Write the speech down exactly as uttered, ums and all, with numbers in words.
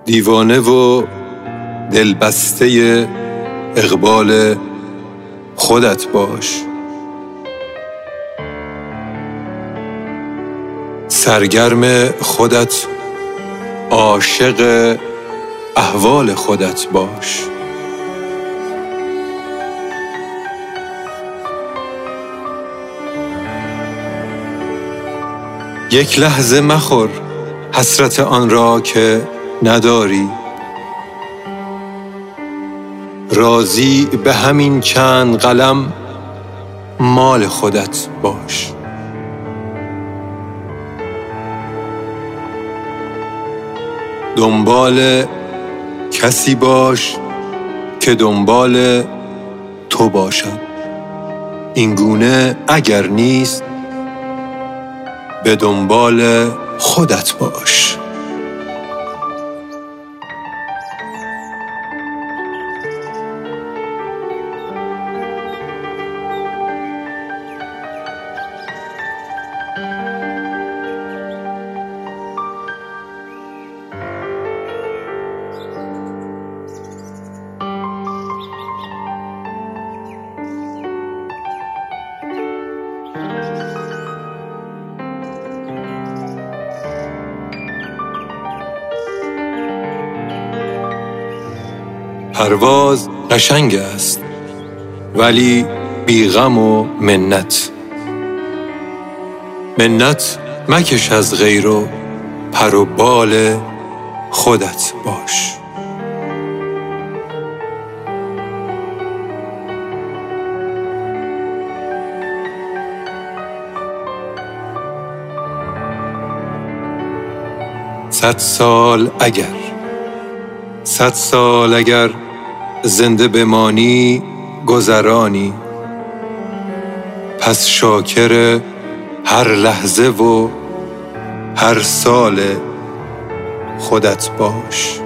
دیوانه و دلبسته اقبال خودت باش. سرگرم خودت، عاشق احوال خودت باش. یک لحظه مخور حسرت آن را که نداری. راضی به همین چند قلم مال خودت باش. دنبال کسی باش که دنبال تو باشد. این گونه اگر نیست به دنبال خودت باش. پرواز قشنگ است ولی بی غم و منت. منت مکش از غیر و پر و بال خودت باش. صد سال اگر صد سال اگر زنده بمانی گذرانی، پس شاکر هر لحظه و هر سال خودت باش.